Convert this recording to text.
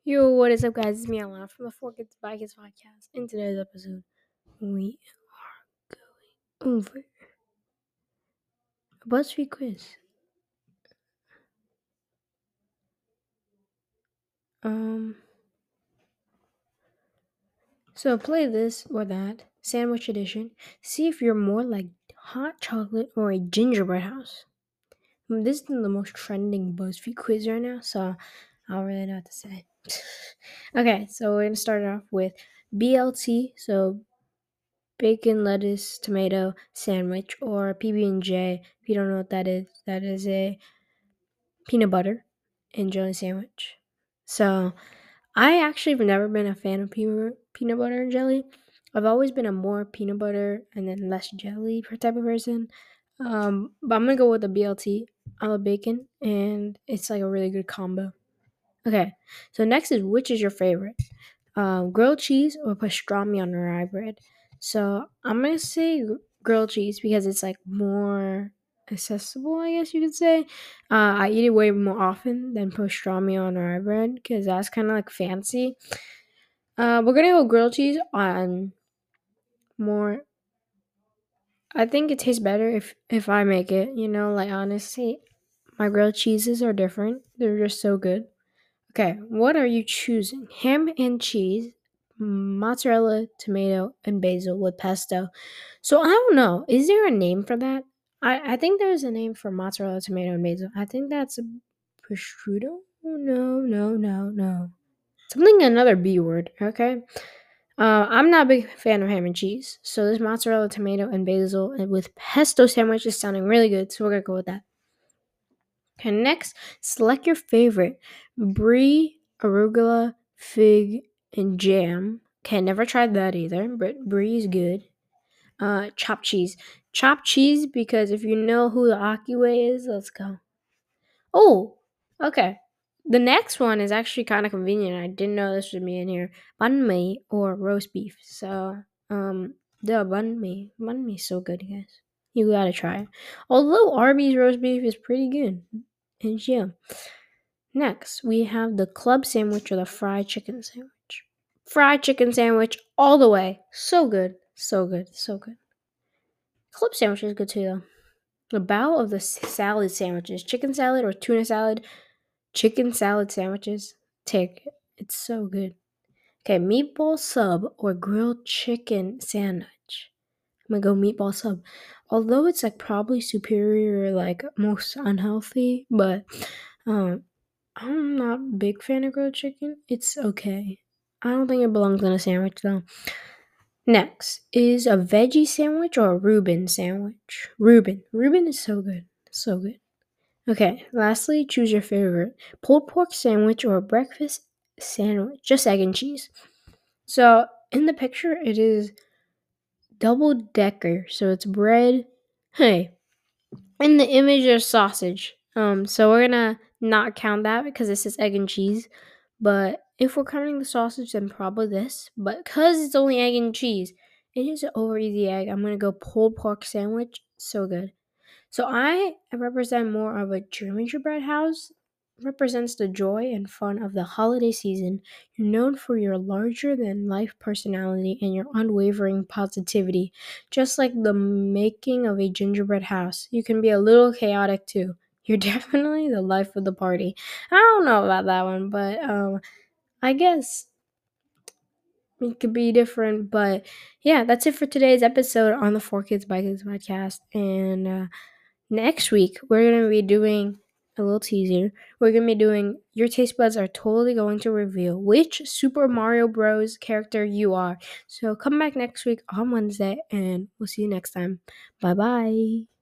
Yo, what is up, guys? It's me, Alana, from the Four Kids by Kids podcast. In today's episode, we are going over a BuzzFeed quiz. So play this or that, sandwich edition. See if you're more like hot chocolate or a gingerbread house. This is the most trending BuzzFeed quiz right now, so I don't really know what to say. Okay, so we're gonna start off with BLT, so bacon, lettuce, tomato sandwich, or PB&J. If you don't know what that is a peanut butter and jelly sandwich. So I actually have never been a fan of peanut butter and jelly. I've always been a more peanut butter and then less jelly type of person. But I'm gonna go with the BLT. I love bacon, and it's like a really good combo. Okay, so next is which is your favorite? Grilled cheese or pastrami on rye bread. So I'm gonna say grilled cheese because it's like more accessible, I guess you could say. I eat it way more often than pastrami on rye bread because that's kind of like fancy. We're gonna go grilled cheese on more. I think it tastes better if I make it. Like honestly, my grilled cheeses are different. They're just so good. Okay, what are you choosing? Ham and cheese, mozzarella, tomato, and basil with pesto. So I don't know. Is there a name for that? I think there's a name for mozzarella, tomato, and basil. I think that's a prosciutto. No, no, no, no. Something another B word. Okay. I'm not a big fan of ham and cheese. So this mozzarella, tomato, and basil and with pesto sandwich is sounding really good. So we're gonna go with that. Okay, next, select your favorite brie, arugula, fig, and jam. Okay, never tried that either, but brie is good. Chopped cheese. Chopped cheese because if you know who the Akiwe is, let's go. Oh, okay. The next one is actually kind of convenient. I didn't know this would be in here. Banh mi or roast beef. So, the banh mi. Banh mi is so good, guys. You gotta try it. Although Arby's roast beef is pretty good. And yeah. Next, we have the club sandwich or the fried chicken sandwich. Fried chicken sandwich all the way. So good. So good. So good. Club sandwich is good too, though. The bow of the salad sandwiches. Chicken salad or tuna salad. Chicken salad sandwiches. Take it. It's so good. Okay, meatball sub or grilled chicken sandwich. I'm gonna go meatball sub. Although it's like probably superior, like most unhealthy, but I'm not a big fan of grilled chicken. It's okay. I don't think it belongs in a sandwich though. Next is a veggie sandwich or a Reuben sandwich. Reuben. Reuben is so good. So good. Okay, lastly, choose your favorite. Pulled pork sandwich or a breakfast sandwich. Just egg and cheese. So in the picture it is double decker. So it's bread. Hey. In the image there's sausage. So we're gonna not count that because this is egg and cheese. But if we're counting the sausage, then probably this. But because it's only egg and cheese, it is an over easy egg. I'm gonna go pulled pork sandwich. So good. So I represent more of a gingerbread house. Represents the joy and fun of the holiday season. You're known for your larger than life personality and your unwavering positivity. Just like the making of a gingerbread house, you can be a little chaotic too. You're definitely the life of the party. I don't know about that one, but I guess it could be different. But yeah, that's it for today's episode on the Four Kids by Kids podcast. And next week, we're going to be doing a little teaser. We're going to be doing Your Taste Buds are totally going to reveal which Super Mario Bros. Character you are. So come back next week on Wednesday, and we'll see you next time. Bye bye.